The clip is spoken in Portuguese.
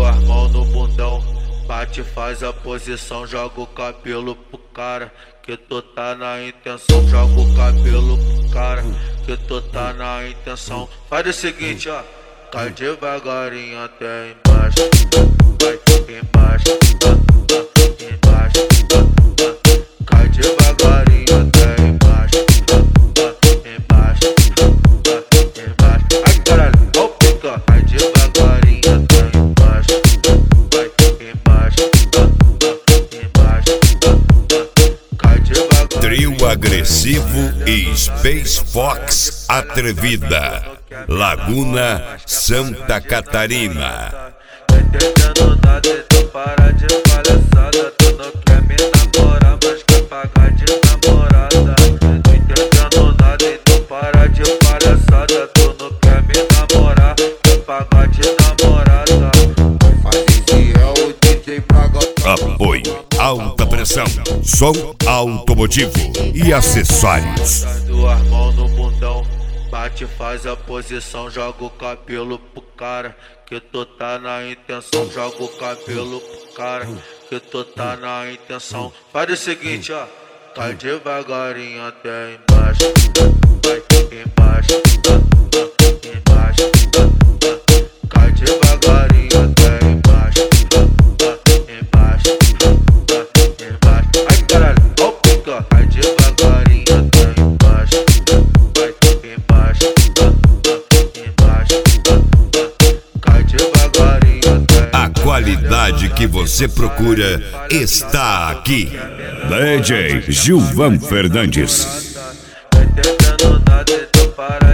duas mãos no bundão, bate, faz a posição, joga o cabelo pro cara, que tu tá na intenção, joga o cabelo pro cara, que tu tá na intenção. Faz o seguinte, ó, cai devagarinho até embaixo, vai embaixo, embaixo, cai devagarinho até embaixo, embaixo, embaixo. Ai caralho, ó o pica, cai devagarinho até embaixo, vai embaixo, embaixo, cai devagarinho. Trio agressivo e Space Fox atrevida, Laguna, Santa Catarina. Tá entendendo nada, então para de palhaçada. Tu não quer me namorar, mas quer pagar de namorada. Tô entendendo nada, então para de palhaçada. Tu não quer me namorar, quer pagar de namorada. Faz esse é o DJ pra gostar. Apoio, alta pressão, som automotivo e acessórios. Duas mãos no bundão, bate, faz a posição, joga o cabelo pro cara, que tu tá na intenção, joga o cabelo pro cara, que tu tá na intenção. Faz o seguinte, ó, cai devagarinho até embaixo, vai embaixo, embaixo, cai devagarinho até embaixo, embaixo, embaixo. Ai caralho, ó o pica, cai devagarinho até embaixo, vai embaixo, embaixo, cai devagarinho até. A qualidade que você procura está aqui. DJ Gilvan Fernandes. Tá entendendo nada, então para